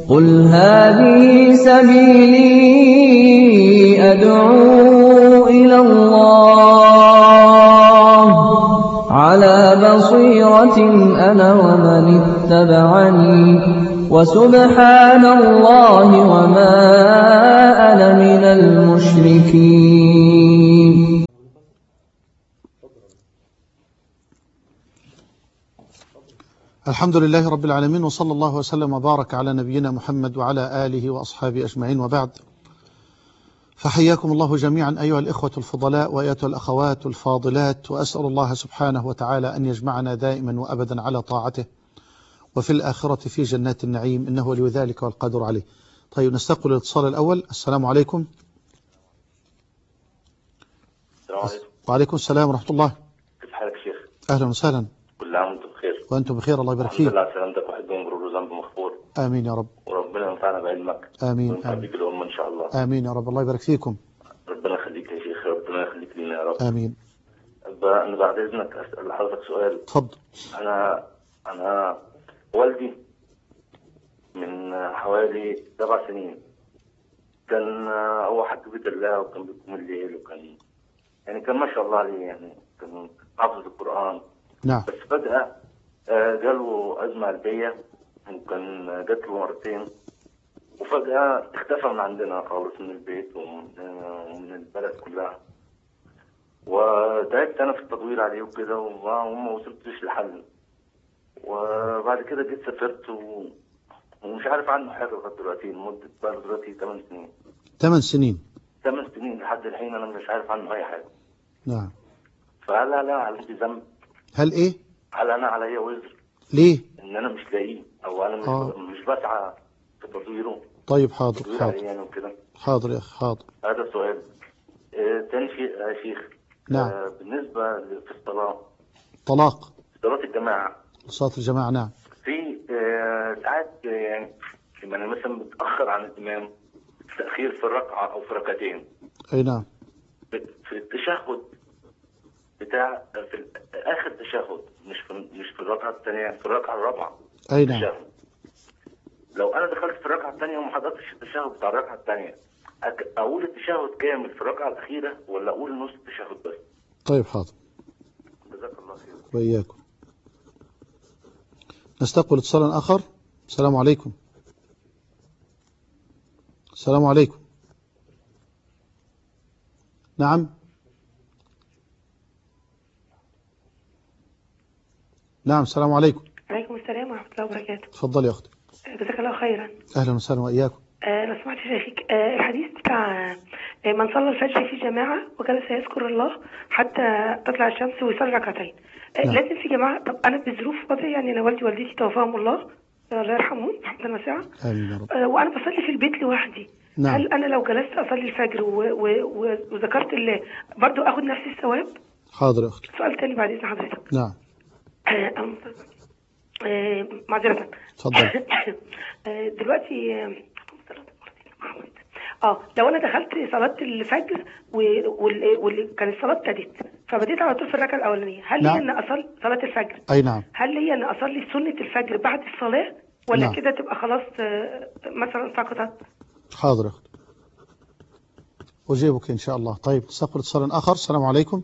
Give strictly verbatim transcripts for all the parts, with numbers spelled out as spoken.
قل هذه سبيلي أدعو إلى الله على بصيرة أنا ومن اتبعني وسبحان الله وما أنا من المشركين. الحمد لله رب العالمين، وصلى الله وسلم وبارك على نبينا محمد وعلى آله وأصحابه أجمعين، وبعد، فحياكم الله جميعا أيها الإخوة الفضلاء وأيتها الأخوات الفاضلات، وأسأل الله سبحانه وتعالى أن يجمعنا دائما وأبدا على طاعته وفي الآخرة في جنات النعيم، إنه ولي ذلك والقادر عليه. طيب، نستقبل الاتصال الأول. السلام عليكم. السلام عليكم. وعليكم السلام ورحمة الله. كيف حالك شيخ؟ أهلا وسهلا. كل عام وانتم بخير. وأنتم بخير، الله يبارك فيك. الحمد لله على سلامتك، واحد من غرور وذنب مغفور. آمين يا رب. وربنا ينفعنا بعلمك. آمين وينفع آمين. بك الأمة إن شاء الله. آمين يا رب، الله يبارك فيكم. ربنا يخليك يا شيخ، ربنا يخليك لنا يا رب. آمين. أنا بعد إذنك أسأل لحضرتك سؤال. تفضل. أنا أنا والدي من حوالي سبع سنين كان هو حج بيت الله، وكان بيقوم الليل، وكان يعني كان ما شاء الله عليه، يعني كان حافظ القرآن. نعم. بس فجأة جاله أزمة قلبية، وكان جات له مرتين، وفجأة اختفى من عندنا خالص، من البيت ومن البلد كلها. وتعبت أنا في التدوير عليه وكده، وما وصلتش لحل. وبعد كده جيت سافرت و... ومش عارف عنه حاجة لغاية دلوقتي، لمدة بقى دلوقتي ثمان سنين. ثمان سنين. ثمان سنين لحد الحين أنا مش عارف عنه أي حاجة. نعم. فهل أنا علي ذنب؟ هل إيه؟ هل أنا عليا وزر؟ ليه؟ إن أنا مش لاقيه، أو أنا مش آه. مش بسعى في تطويره. طيب، حاضر تطوير حاضر عليه يعني وكده. حاضر يا أخي، حاضر. هذا سؤال. آه تاني شيء يا شيخ. نعم. آه بالنسبة في الصلاة. طلاق. في صلاة الجماعة. صلاة الجماعة. نعم. في آه ساعات آه، يعني لما أنا مثلا متأخر عن الإمام، تأخير في الركعة أو في ركعتين. أي نعم. في التشهد بتاع في آخر تشهد، مش في مش في الركعة الثانية، في الركعة الرابعة. أي نعم. التشهد. لو أنا دخلت في الركعة الثانية وما حضرتش التشهد بتاع الركعة الثانية، أقول التشهد كامل في الركعة الأخيرة ولا أقول نص التشهد بس؟ طيب، حاضر. جزاك الله خير. وإياكم. نستقبل اتصالا آخر. السلام عليكم. السلام عليكم. نعم. نعم، السلام عليكم. عليكم السلام ورحمة الله وبركاته. تفضل يا أختي. جزاك الله خيرا. أهلا وسهلا وإياكم. آه لو سمحت شيخك، آه الحديث بتاع آه من صلى الفجر في جماعة وجلس يذكر الله حتى تطلع الشمس ويصلي ركعتين. آه نعم. لازم في جماعة. طب أنا بظروف وضعي، يعني أنا والدي والدتي توفاهم الله، الله يرحمهم رحمة واسعة. آمين يا رب. آه وأنا بصلي في البيت لوحدي. نعم. هل أنا لو جلست أصلي الفجر و... و... و... وذكرت الله برضو أخذ نفس الثواب؟ حاضر يا أختي. سؤال تاني بعد إذن حضرتك. نعم. آه آه معذرة. تفضل. آه دلوقتي آه اه لو انا دخلت صلاه الفجر واللي كانت الصلاه ابتدت، فبديت على طول في الركعه الاولانيه، هل نعم. هي ان اصلي صلاه الفجر؟ أي نعم. هل هي ان اصلي سنه الفجر بعد الصلاه، ولا نعم. كده تبقى خلاص آه مثلا سقطت؟ حاضر يا أختي، أجيبك إن شاء الله. طيب، نستقبل اتصالا آخر. السلام عليكم.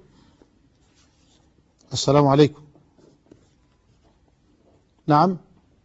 السلام عليكم. نعم.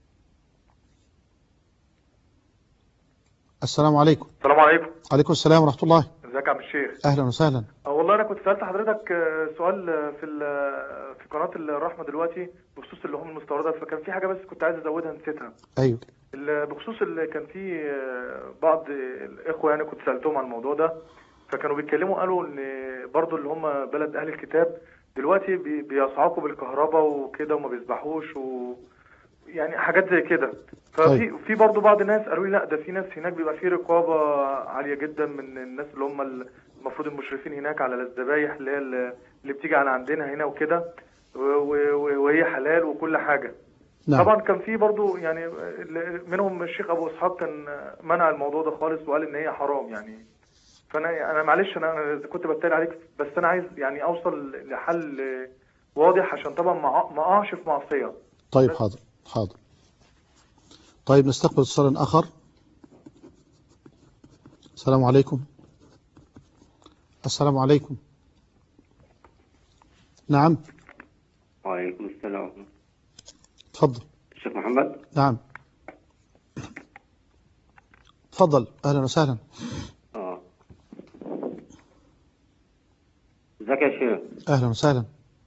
السلام عليكم. السلام عليكم. عليكم السلام ورحمة الله. ازيك يا عم الشيخ؟ أهلا وسهلا. اه والله انا كنت سالت حضرتك سؤال في في قناه الرحمه دلوقتي بخصوص اللحوم المستورده، فكان في حاجه بس كنت عايز ازودها نسيتها. أيوه. بخصوص اللي كان في بعض الاخوه، يعني كنت سالتهم عن الموضوع ده، فكانوا بيتكلموا قالوا ان برضو اللي هم بلد اهل الكتاب دلوقتي بيصعقوا بالكهرباء وكده وما بيذبحوش و يعني حاجات زي كده. ففي في برضه بعض الناس قالوا لي لا، ده في ناس هناك بيبقى في رقابه عاليه جدا من الناس اللي هم المفروض المشرفين هناك على الذبايح اللي هي اللي بتيجي على عندنا هنا وكده، وهي حلال وكل حاجه. نعم. طبعا كان في برضه يعني منهم الشيخ ابو اسحاق كان منع الموضوع ده خالص وقال ان هي حرام يعني. فانا انا معلش انا كنت بتكلم عليك، بس انا عايز يعني اوصل لحل واضح عشان طبعا ما اقعش في معصيه. طيب، حاضر حاضر. طيب، نستقبل اتصال آخر. السلام عليكم. السلام عليكم. نعم. وعليكم السلام. تفضل الشيخ محمد. نعم تفضل. أهلا وسهلا. اه ازيك يا شيخ؟ أهلا وسهلا.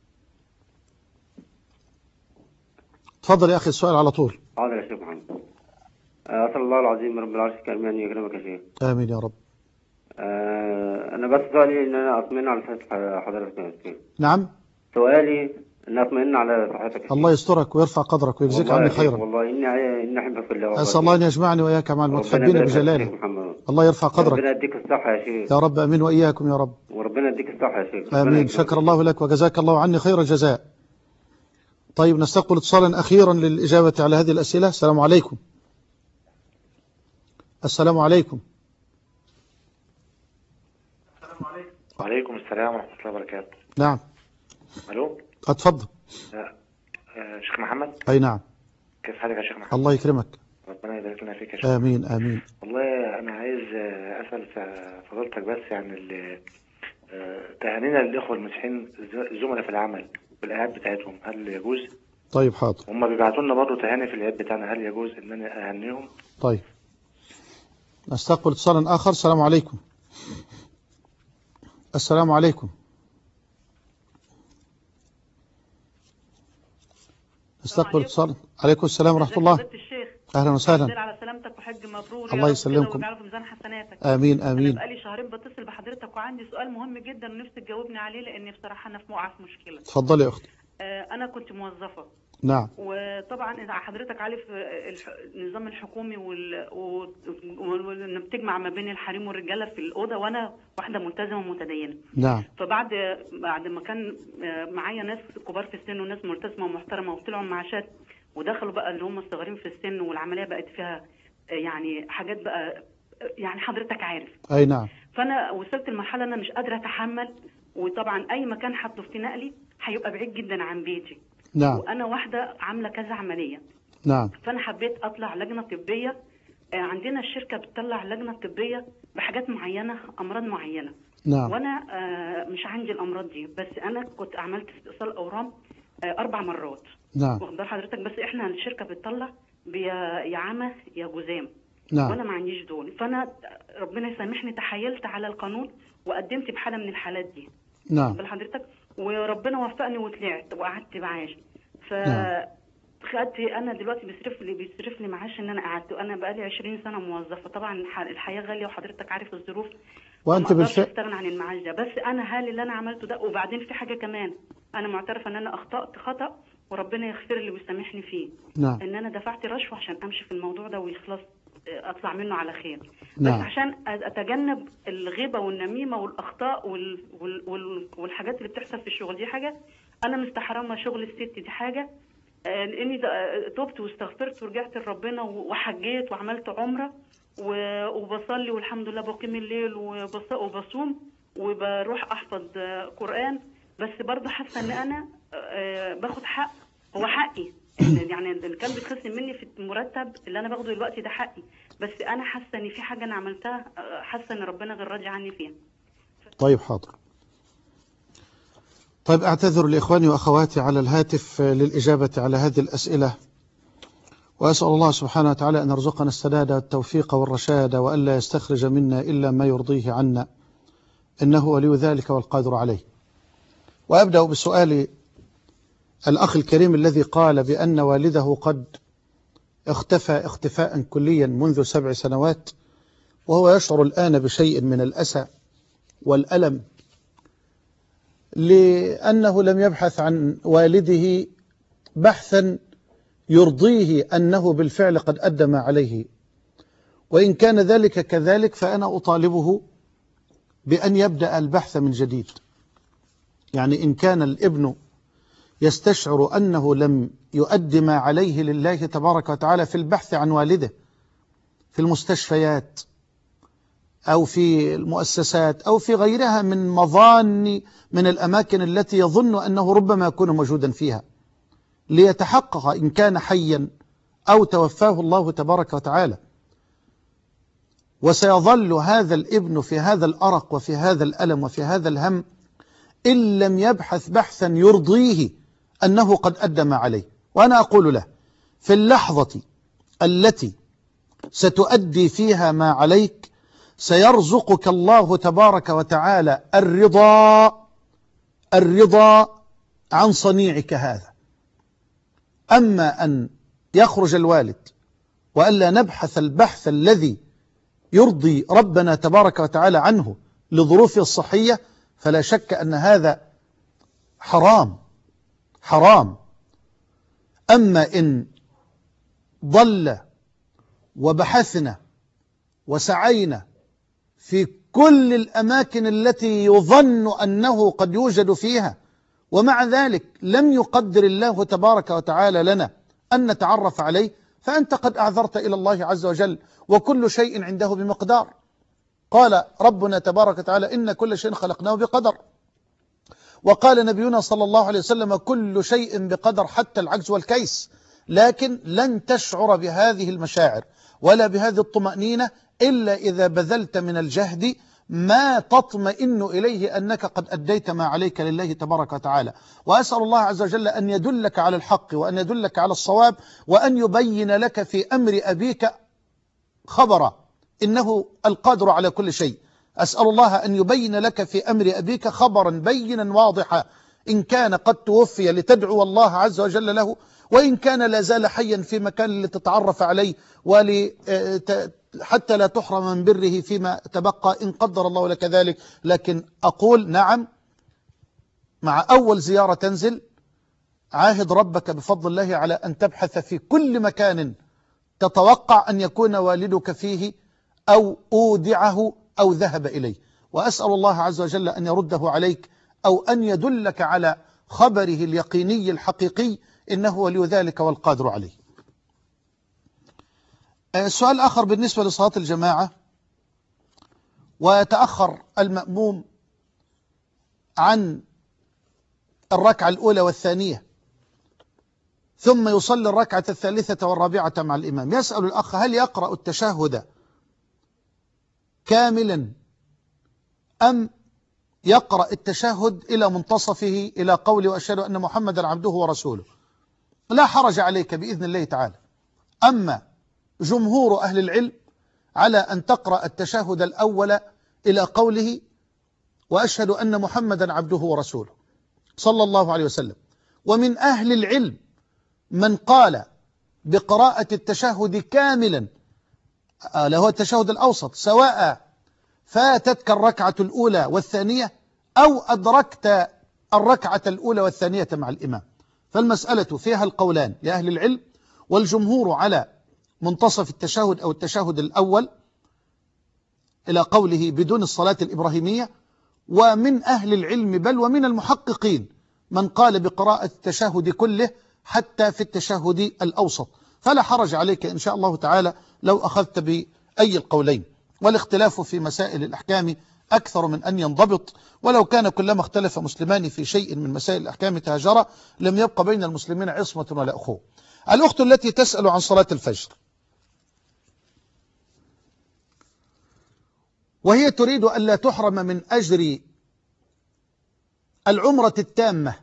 تفضل يا أخي السؤال على طول. حاضر يا شيخ محمد. آه، أسأل الله العظيم رب العرش الكريم أن يكرمك يا شيخ. آمين يا رب. آه، أنا بس سؤالي إن أنا أطمئن على صحة حضرتك يا شيخ. نعم. سؤالي إن أطمئن على صحتك يا شيخ. الله يسترك ويرفع قدرك ويجزيك عني خيرا. والله إني إني أحبك في الله. أسأل الله أن يجمعني وإياك مع المتحبين بجلاله. الله يرفع قدرك. ربنا يديك الصحة يا شيخ. يا رب آمين وإياكم يا رب. وربنا يديك الصحة يا شيخ. آمين. شكر الله لك وجزاك الله عني خير الجزاء. طيب نستقبل اتصالا أخيرا للإجابة على هذه الأسئلة. السلام عليكم. السلام عليكم. وعليكم السلام ورحمة الله وبركاته. نعم. ألو. اتفضل. آه، شيخ محمد. أي نعم. كيف حالك يا شيخ محمد؟ الله يكرمك. ربنا يبارك لنا فيك يا شيخ. آمين آمين. والله أنا عايز أسأل فضيلتك بس يعني تهانينا للإخوة المسيحيين الزملاء في العمل بالآيات بتاعتهم، هل يجوز؟ طيب حاضر. هم بيبعتوا لنا برضه تهاني في العيد بتاعنا، هل يجوز إن أنا أهنيهم؟ طيب نستقبل اتصالا آخر. السلام عليكم. السلام عليكم. نستقبل اتصالا. عليكم السلام ورحمة الله. أهلا وسهلا. على سلامتك وحج مبرور. الله يسلمكم. ويجعله ميزان حسناتك. آمين آمين. أنا بقالي شهرين بتصل بحضرتك وعندي سؤال مهم جدا ونفسي تجاوبني عليه، لأني بصراحة أنا في موقع في مشكلة. اتفضلي يا أختي. أنا كنت موظفة. نعم. وطبعا إذا حضرتك عارف النظام الحكومي وال وإنه بتجمع ما بين الحريم والرجالة في الأوضة، وأنا واحدة ملتزمة ومتدينة. نعم. فبعد بعد ما كان معايا ناس كبار في السن وناس ملتزمة ومحترمة وطلعوا معاشات، ودخلوا بقى اللي هم الصغيرين في السن، والعملية بقت فيها يعني حاجات بقى يعني حضرتك عارف. أي نعم. فأنا وصلت لمرحلة أنا مش قادرة أتحمل، وطبعا أي مكان حطه في نقلي هيبقى بعيد جدا عن بيتي. نعم. وأنا واحدة عاملة كذا عملية. نعم. فأنا حبيت أطلع لجنة طبية. عندنا الشركة بتطلع لجنة طبية بحاجات معينة، أمراض معينة. نعم. وأنا مش عندي الأمراض دي، بس أنا كنت عملت استئصال أورام أربع مرات. نعم. واخد بال حضرتك؟ بس إحنا الشركة بتطلع يا عامة يا جزام. نعم. وأنا ما عنديش دول، فأنا ربنا يسامحني تحايلت على القانون وقدمت بحالة من الحالات دي. نعم. بال حضرتك؟ وربنا وفقني وطلعت وقعدت معاش. ف نعم. خدت انا دلوقتي بيصرف لي بيصرف لي معاش ان انا قعدت، انا بقالي عشرين سنه موظفه. طبعا الحياه غاليه وحضرتك عارف الظروف، وانت بالفعل استغنى عن المعاش ده. بس انا هل اللي انا عملته ده؟ وبعدين في حاجه كمان، انا معترفه ان انا اخطات خطا وربنا يغفر لي ويسامحني فيه. نعم. ان انا دفعت رشوه عشان امشي في الموضوع ده ويخلص، اطلع منه على خير. نعم. بس عشان اتجنب الغيبه والنميمه والاخطاء وال... وال... وال... والحاجات اللي بتحصل في الشغل، دي حاجه انا مستحرمه. شغل الست دي حاجه، لاني تبت واستغفرت ورجعت لربنا وحجيت وعملت عمره وبصلي والحمد لله، بقيم الليل وبصوم وبروح احفظ قران. بس برضه حاسه ان انا باخد حق، هو حقي يعني اللي كان بيتخصم مني في المرتب اللي انا باخده دلوقتي ده حقي، بس انا حاسه ان في حاجه انا عملتها، حاسه ان ربنا غير راضي عني فيها. طيب حاضر. طيب أعتذر لإخواني وأخواتي على الهاتف للإجابة على هذه الأسئلة، وأسأل الله سبحانه وتعالى أن يرزقنا السداد والتوفيق والرشاد، وألا يستخرج منا إلا ما يرضيه عنا، إنه ولي ذلك والقادر عليه. وأبدأ بسؤال الأخ الكريم الذي قال بأن والده قد اختفى اختفاء كليا منذ سبع سنوات، وهو يشعر الآن بشيء من الأسى والألم لأنه لم يبحث عن والده بحثا يرضيه أنه بالفعل قد أدى ما عليه. وإن كان ذلك كذلك فأنا أطالبه بأن يبدأ البحث من جديد. يعني إن كان الابن يستشعر أنه لم يؤدي ما عليه لله تبارك وتعالى في البحث عن والده في المستشفيات أو في المؤسسات أو في غيرها من مظان من الأماكن التي يظن أنه ربما يكون موجودا فيها، ليتحقق إن كان حيا أو توفاه الله تبارك وتعالى. وسيظل هذا الابن في هذا الأرق وفي هذا الألم وفي هذا الهم إن لم يبحث بحثا يرضيه أنه قد أدى ما عليه. وأنا أقول له في اللحظة التي ستؤدي فيها ما عليك سيرزقك الله تبارك وتعالى الرضا الرضا عن صنيعك هذا. أما أن يخرج الوالد وألا نبحث البحث الذي يرضي ربنا تبارك وتعالى عنه لظروفه الصحية فلا شك أن هذا حرام حرام. أما إن ضل وبحثنا وسعينا في كل الأماكن التي يظن أنه قد يوجد فيها ومع ذلك لم يقدر الله تبارك وتعالى لنا أن نتعرف عليه فأنت قد أعذرت إلى الله عز وجل، وكل شيء عنده بمقدار. قال ربنا تبارك وتعالى إن كل شيء خلقناه بقدر، وقال نبينا صلى الله عليه وسلم كل شيء بقدر حتى العجز والكيس. لكن لن تشعر بهذه المشاعر ولا بهذه الطمأنينة إلا إذا بذلت من الجهد ما تطمئن إليه أنك قد أديت ما عليك لله تبارك وتعالى. وأسأل الله عز وجل أن يدلك على الحق وأن يدلك على الصواب وأن يبين لك في أمر أبيك خبرا إنه القادر على كل شيء. أسأل الله أن يبين لك في أمر أبيك خبرا بينا واضحا، إن كان قد توفي لتدعو الله عز وجل له، وإن كان لا زال حيا في مكان لتتعرف عليه ولي حتى لا تحرم من بره فيما تبقى إن قدر الله لك ذلك. لكن أقول نعم، مع أول زيارة تنزل عاهد ربك بفضل الله على أن تبحث في كل مكان تتوقع أن يكون والدك فيه أو أودعه أو ذهب إليه، وأسأل الله عز وجل أن يرده عليك أو أن يدلك على خبره اليقيني الحقيقي إنه ولي ذلك والقادر عليه. السؤال الآخر بالنسبة لصلاة الجماعة، ويتأخر المأموم عن الركعة الأولى والثانية ثم يصلي الركعة الثالثة والرابعة مع الإمام. يسأل الأخ هل يقرأ التشهد كاملا أم يقرأ التشهد إلى منتصفه إلى قوله وأشهد أن محمدا عبده ورسوله؟ لا حرج عليك بإذن الله تعالى. أما جمهور أهل العلم على أن تقرأ التشهد الأول إلى قوله وأشهد أن محمدا عبده ورسوله صلى الله عليه وسلم. ومن أهل العلم من قال بقراءة التشهد كاملا اللي هو التشهد الأوسط، سواء فاتتك الركعة الأولى والثانية أو أدركت الركعة الأولى والثانية مع الإمام. فالمسألة فيها القولان لأهل العلم، والجمهور على منتصف التشهد أو التشهد الأول إلى قوله بدون الصلاة الإبراهيمية. ومن أهل العلم بل ومن المحققين من قال بقراءة التشهد كله حتى في التشهد الأوسط. فلا حرج عليك إن شاء الله تعالى لو أخذت بأي القولين، والاختلاف في مسائل الأحكام أكثر من أن ينضبط، ولو كان كلما اختلف مسلمان في شيء من مسائل الأحكام تهاجرا لم يبقى بين المسلمين عصمة ولا أخوة. الأخت التي تسأل عن صلاة الفجر وهي تريد أن لا تحرم من أجر العمرة التامة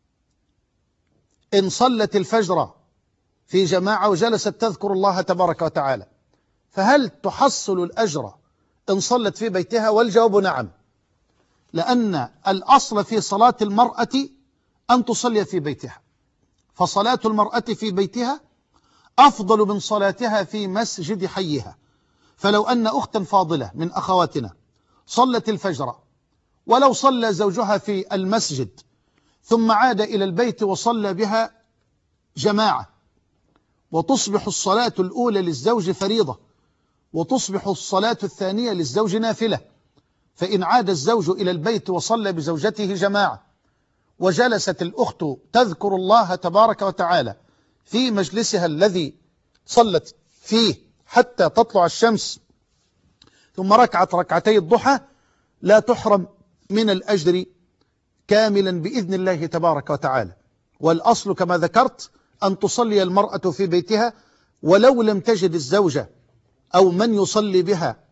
إن صلت الفجر في جماعة وجلست تذكر الله تبارك وتعالى، فهل تحصل الأجر إن صلت في بيتها؟ والجواب نعم، لأن الأصل في صلاة المرأة أن تصلي في بيتها، فصلاة المرأة في بيتها أفضل من صلاتها في مسجد حيها. فلو أن أختا فاضلة من أخواتنا صلت الفجر ولو صلى زوجها في المسجد ثم عاد إلى البيت وصلى بها جماعة، وتصبح الصلاة الأولى للزوج فريضة وتصبح الصلاة الثانية للزوج نافلة، فإن عاد الزوج إلى البيت وصلى بزوجته جماعة وجلست الأخت تذكر الله تبارك وتعالى في مجلسها الذي صلت فيه حتى تطلع الشمس ثم ركعت ركعتي الضحى، لا تحرم من الأجر كاملا بإذن الله تبارك وتعالى. والأصل كما ذكرت أن تصلي المرأة في بيتها ولو لم تجد الزوجة أو من يصلي بها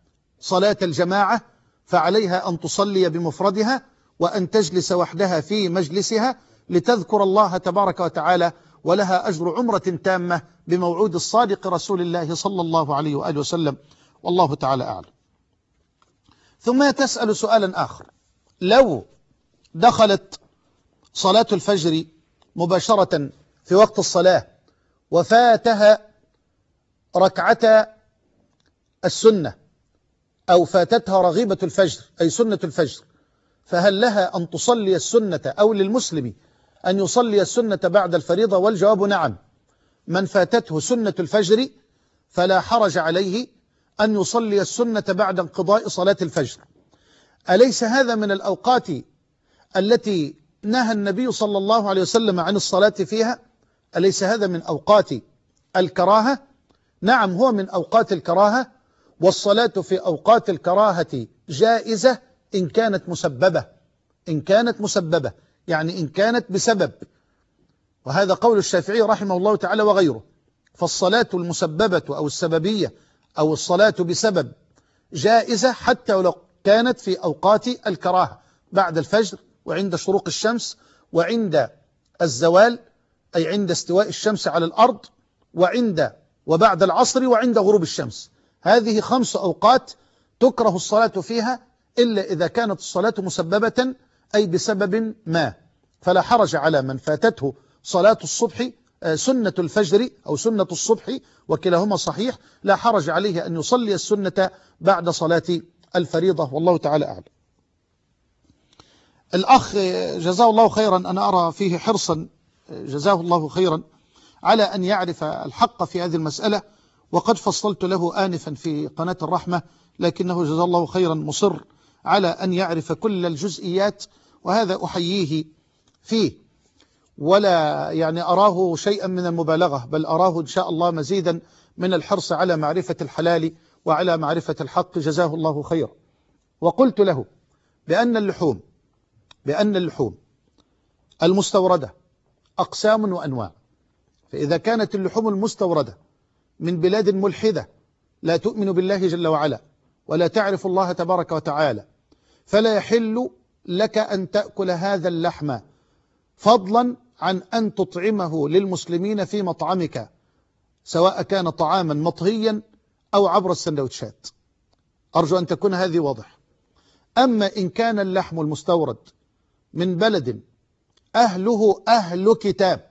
صلاة الجماعة فعليها أن تصلي بمفردها وأن تجلس وحدها في مجلسها لتذكر الله تبارك وتعالى، ولها أجر عمرة تامة بموعود الصادق رسول الله صلى الله عليه وآله وسلم، والله تعالى أعلم. ثم تسأل سؤالا آخر: لو دخلت صلاة الفجر مباشرة في وقت الصلاة وفاتها ركعة السنة أو فاتتها رغيبة الفجر أي سنة الفجر، فهل لها أن تصلي السنة أو للمسلم أن يصلي السنة بعد الفريضة؟ والجواب نعم. من فاتته سنة الفجر فلا حرج عليه أن يصلي السنة بعد انقضاء صلاة الفجر. أليس هذا من الأوقات التي نهى النبي صلى الله عليه وسلم عن الصلاة فيها؟ أليس هذا من أوقات الكراهة؟ نعم، هو من أوقات الكراهة، والصلاة في أوقات الكراهة جائزة إن كانت مسببة، إن كانت مسببة يعني إن كانت بسبب، وهذا قول الشافعي رحمه الله تعالى وغيره. فالصلاة المسببة أو السببية أو الصلاة بسبب جائزة حتى ولو كانت في أوقات الكراهة، بعد الفجر وعند شروق الشمس وعند الزوال أي عند استواء الشمس على الأرض، وعند وبعد العصر وعند غروب الشمس. هذه خمس أوقات تكره الصلاة فيها إلا إذا كانت الصلاة مسببة أي بسبب ما، فلا حرج على من فاتته صلاة الصبح سنة الفجر أو سنة الصبح، وكلاهما صحيح، لا حرج عليه أن يصلي السنة بعد صلاة الفريضة، والله تعالى أعلم. الأخ جزاه الله خيرا، أنا أرى فيه حرصا جزاه الله خيرا على أن يعرف الحق في هذه المسألة، وقد فصلت له آنفا في قناة الرحمة، لكنه جزاه الله خيرا مصر على أن يعرف كل الجزئيات، وهذا أحييه فيه، ولا يعني أراه شيئا من المبالغة، بل أراه إن شاء الله مزيدا من الحرص على معرفة الحلال وعلى معرفة الحق، جزاه الله خيرا. وقلت له بأن اللحوم بأن اللحوم المستوردة أقسام وأنواع، فإذا كانت اللحوم المستوردة من بلاد ملحدة لا تؤمن بالله جل وعلا ولا تعرف الله تبارك وتعالى، فلا يحل لك أن تأكل هذا اللحم، فضلا عن أن تطعمه للمسلمين في مطعمك، سواء كان طعاما مطهيا أو عبر السندوتشات. أرجو أن تكون هذه واضح. أما إن كان اللحم المستورد من بلد أهله أهل كتاب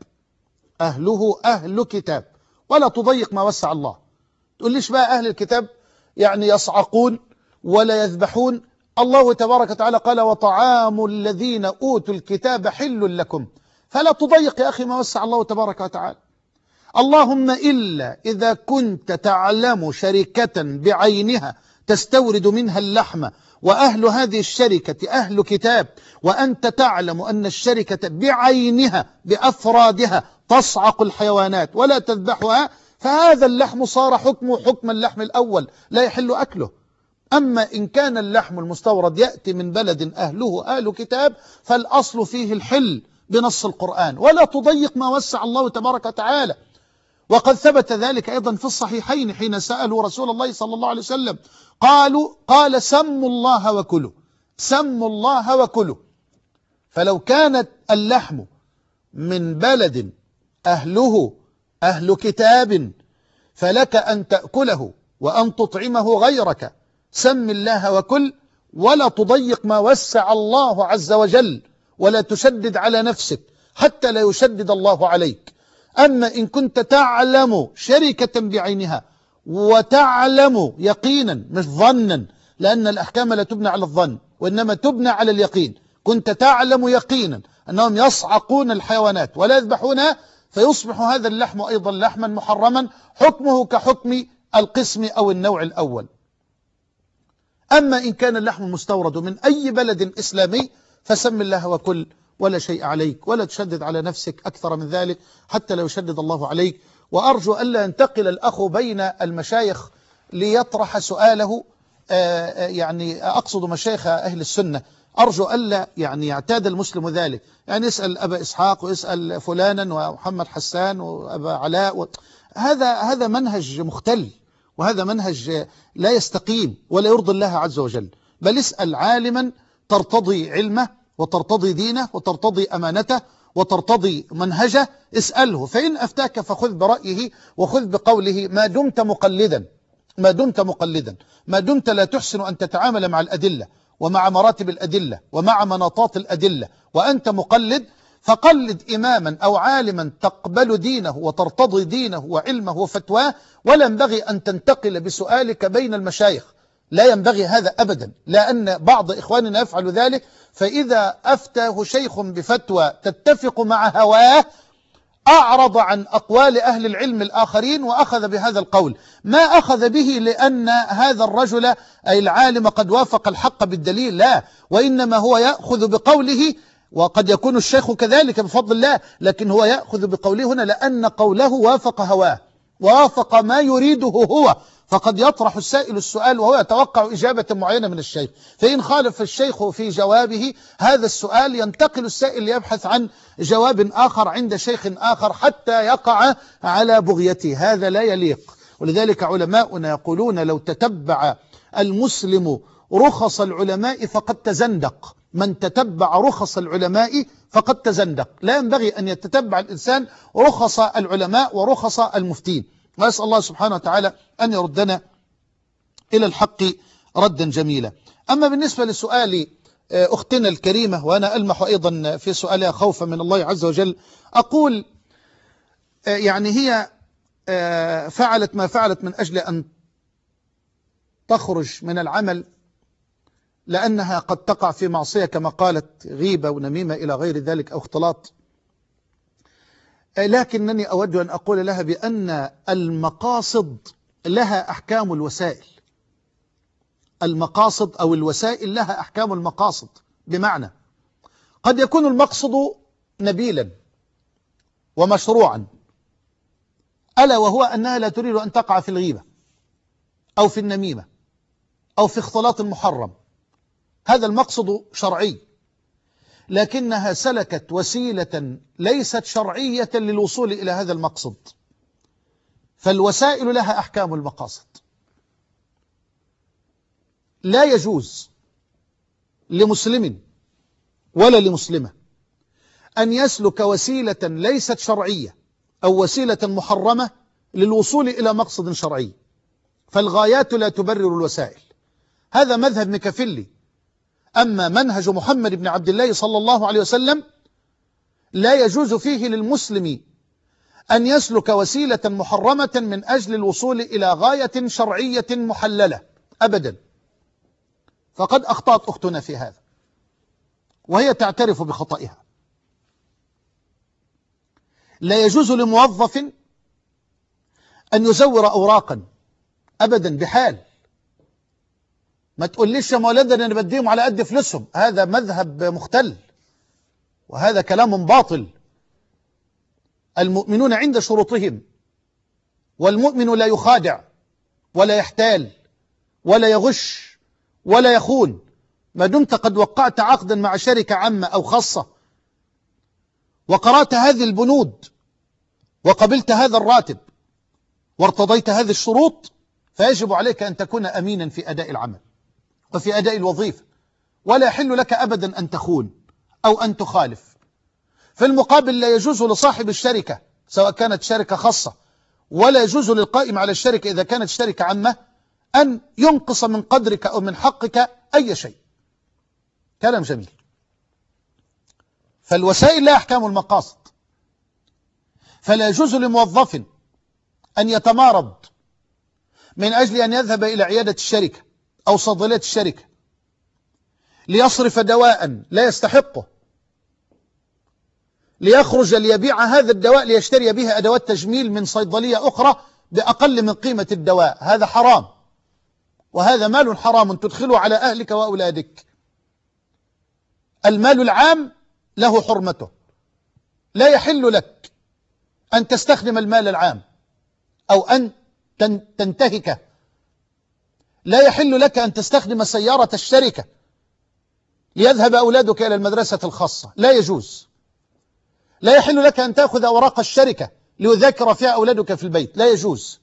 أهله أهل كتاب ولا تضيق ما وسع الله، تقول ليش بقى أهل الكتاب يعني يصعقون ولا يذبحون؟ الله تبارك وتعالى قال: وطعام الذين أوتوا الكتاب حل لكم، فلا تضيق يا أخي ما وسع الله تبارك وتعالى. اللهم إلا إذا كنت تعلم شركة بعينها تستورد منها اللحم وأهل هذه الشركة أهل كتاب، وأنت تعلم أن الشركة بعينها بأفرادها تصعق الحيوانات ولا تذبحها، فهذا اللحم صار حكمه حكم اللحم الأول، لا يحل أكله. أما إن كان اللحم المستورد يأتي من بلد أهله أهل كتاب فالأصل فيه الحل بنص القرآن، ولا تضيق ما وسع الله تبارك وتعالى. وقد ثبت ذلك أيضا في الصحيحين حين سألوا رسول الله صلى الله عليه وسلم قالوا قال: سموا الله وكلوا، سموا الله وكلوا. فلو كانت اللحم من بلد أهله أهل كتاب فلك أن تأكله وأن تطعمه غيرك، سم الله وكل، ولا تضيق ما وسع الله عز وجل، ولا تشدد على نفسك حتى لا يشدد الله عليك. أما إن كنت تعلم شركة بعينها وتعلم يقينا مش ظنا، لأن الأحكام لا تبنى على الظن وإنما تبنى على اليقين، كنت تعلم يقينا أنهم يصعقون الحيوانات ولا يذبحونها، فيصبح هذا اللحم أيضا لحما محرما، حكمه كحكم القسم أو النوع الأول. أما إن كان اللحم المستورد من أي بلد إسلامي فسم الله وكل، ولا شيء عليك، ولا تشدد على نفسك أكثر من ذلك حتى لا يشدد الله عليك. وأرجو ألا ينتقل الأخ بين المشايخ ليطرح سؤاله، يعني أقصد مشايخ أهل السنة، أرجو ألا يعني يعتاد المسلم ذلك، يعني يسأل أبا إسحاق ويسأل فلانا ومحمد حسان وأبا علاء و... هذا هذا منهج مختل وهذا منهج لا يستقيم ولا يرضي الله عز وجل. بل اسأل عالما ترتضي علمه وترتضي دينه وترتضي أمانته وترتضي منهجه، اسأله، فإن أفتاك فخذ برأيه وخذ بقوله ما دمت مقلدا، ما دمت مقلدا، ما دمت لا تحسن أن تتعامل مع الأدلة ومع مراتب الأدلة ومع مناطات الأدلة وأنت مقلد، فقلد إماما أو عالما تقبل دينه وترتضي دينه وعلمه وفتواه، ولا ينبغي أن تنتقل بسؤالك بين المشايخ، لا ينبغي هذا أبدا، لأن بعض إخواننا يفعل ذلك، فإذا أفتاه شيخ بفتوى تتفق مع هواه أعرض عن أقوال أهل العلم الآخرين وأخذ بهذا القول، ما أخذ به لأن هذا الرجل أي العالم قد وافق الحق بالدليل، لا، وإنما هو يأخذ بقوله، وقد يكون الشيخ كذلك بفضل الله، لكن هو يأخذ بقوله هنا لأن قوله وافق هواه ووافق ما يريده هو، فقد يطرح السائل السؤال وهو يتوقع إجابة معينة من الشيخ، فإن خالف الشيخ في جوابه هذا السؤال ينتقل السائل ليبحث عن جواب آخر عند شيخ آخر حتى يقع على بغيته، هذا لا يليق. ولذلك علماؤنا يقولون لو تتبع المسلم رخص العلماء فقد تزندق، من تتبع رخص العلماء فقد تزندق، لا ينبغي أن يتتبع الإنسان رخص العلماء ورخص المفتين. وأسأل الله سبحانه وتعالى أن يردنا إلى الحق ردا جميلا. أما بالنسبة لسؤال أختنا الكريمة، وأنا ألمح أيضا في سؤالها خوفا من الله عز وجل، أقول يعني هي فعلت ما فعلت من أجل أن تخرج من العمل لأنها قد تقع في معصية كما قالت، غيبة ونميمة إلى غير ذلك أو اختلاط، لكنني أود أن أقول لها بأن المقاصد لها أحكام الوسائل، المقاصد أو الوسائل لها أحكام المقاصد، بمعنى قد يكون المقصد نبيلا ومشروعا، ألا وهو أنها لا تريد أن تقع في الغيبة أو في النميمة أو في اختلاط المحرم، هذا المقصد شرعي، لكنها سلكت وسيلة ليست شرعية للوصول إلى هذا المقصد، فالوسائل لها أحكام المقاصد. لا يجوز لمسلم ولا لمسلمة أن يسلك وسيلة ليست شرعية أو وسيلة محرمة للوصول إلى مقصد شرعي، فالغايات لا تبرر الوسائل، هذا مذهب ميكافيلي. أما منهج محمد بن عبد الله صلى الله عليه وسلم لا يجوز فيه للمسلم أن يسلك وسيلة محرمة من أجل الوصول إلى غاية شرعية محللة أبدا، فقد أخطأت أختنا في هذا وهي تعترف بخطئها. لا يجوز لموظف أن يزور أوراقا أبدا بحال، ما تقوليش يا مولدنا أنا بديهم على قد فلوسهم، هذا مذهب مختل وهذا كلام باطل. المؤمنون عند شروطهم، والمؤمن لا يخادع ولا يحتال ولا يغش ولا يخون، ما دمت قد وقعت عقدا مع شركة عامة أو خاصة وقرأت هذه البنود وقبلت هذا الراتب وارتضيت هذه الشروط، فيجب عليك أن تكون أمينا في أداء العمل وفي أداء الوظيفة، ولا يحل لك أبدا أن تخون أو أن تخالف. في المقابل لا يجوز لصاحب الشركة سواء كانت شركة خاصة، ولا يجوز للقائم على الشركة إذا كانت شركة عامة أن ينقص من قدرك أو من حقك أي شيء. كلام جميل. فالوسائل لا أحكام المقاصد، فلا يجوز لموظف أن يتمارض من أجل أن يذهب إلى عيادة الشركة أو صيدلية الشركة ليصرف دواء لا يستحقه، ليخرج ليبيع هذا الدواء ليشتري به أدوات تجميل من صيدلية أخرى بأقل من قيمة الدواء، هذا حرام، وهذا مال حرام تدخله على أهلك وأولادك. المال العام له حرمته، لا يحل لك أن تستخدم المال العام أو أن تنتهكه، لا يحل لك أن تستخدم سيارة الشركة ليذهب أولادك إلى المدرسة الخاصة، لا يجوز. لا يحل لك أن تأخذ أوراق الشركة ليذاكر فيها أولادك في البيت، لا يجوز.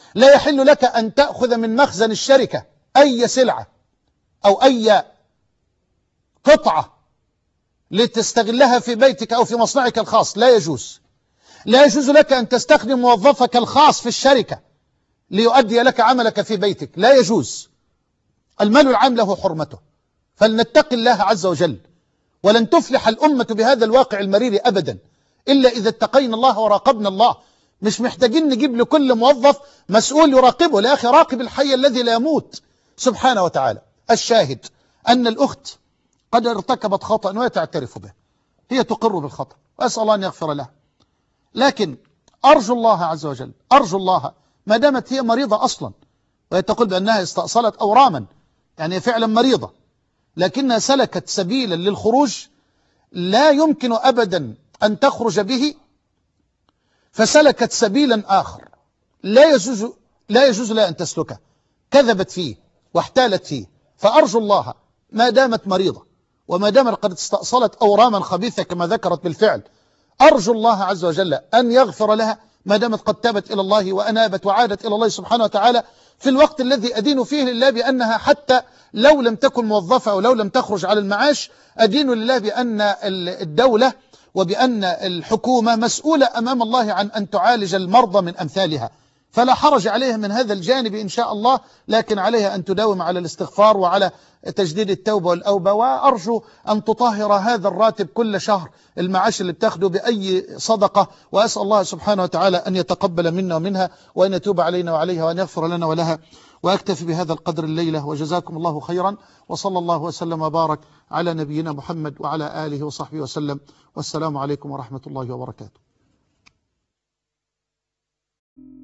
لا يحل لك أن تأخذ من مخزن الشركة أي سلعة أو أي قطعة لتستغلها في بيتك أو في مصنعك الخاص، لا يجوز. لا يجوز لك أن تستخدم موظفك الخاص في الشركة ليؤدي لك عملك في بيتك، لا يجوز. المال العام له حرمته، فلنتقي الله عز وجل. ولن تفلح الأمة بهذا الواقع المرير أبدا إلا إذا اتقينا الله وراقبنا الله. مش محتاجين نجيب لكل موظف مسؤول يراقبه، لا أخي، راقب الحي الذي لا يموت سبحانه وتعالى. الشاهد أن الأخت قد ارتكبت خطأ وهي تعترف به، هي تقر بالخطأ وأسأل الله أن يغفر لها. لكن أرجو الله عز وجل، أرجو الله، ما دامت هي مريضة أصلا وهي تقول بأنها استأصلت أوراما، يعني فعلا مريضة، لكنها سلكت سبيلا للخروج لا يمكن أبدا أن تخرج به، فسلكت سبيلا آخر لا يجوز لا يجوز لها أن تسلكه، كذبت فيه واحتالت فيه. فأرجو الله ما دامت مريضة وما دامت قد استأصلت أوراما خبيثة كما ذكرت بالفعل، أرجو الله عز وجل أن يغفر لها ما دامت قد تابت إلى الله وأنابت وعادت إلى الله سبحانه وتعالى في الوقت الذي أدين فيه لله بأنها حتى لو لم تكن موظفة أو لو لم تخرج على المعاش، أدين لله بأن الدولة وبأن الحكومة مسؤولة أمام الله عن أن تعالج المرضى من أمثالها، فلا حرج عليها من هذا الجانب إن شاء الله، لكن عليها أن تداوم على الاستغفار وعلى تجديد التوبة والأوبة. وأرجو أن تطهر هذا الراتب كل شهر، المعاش اللي بتاخده، بأي صدقة، وأسأل الله سبحانه وتعالى أن يتقبل منا ومنها وأن يتوب علينا وعليها وأن يغفر لنا ولها. وأكتفي بهذا القدر الليلة، وجزاكم الله خيرا، وصلى الله وسلم وبارك على نبينا محمد وعلى آله وصحبه وسلم، والسلام عليكم ورحمة الله وبركاته.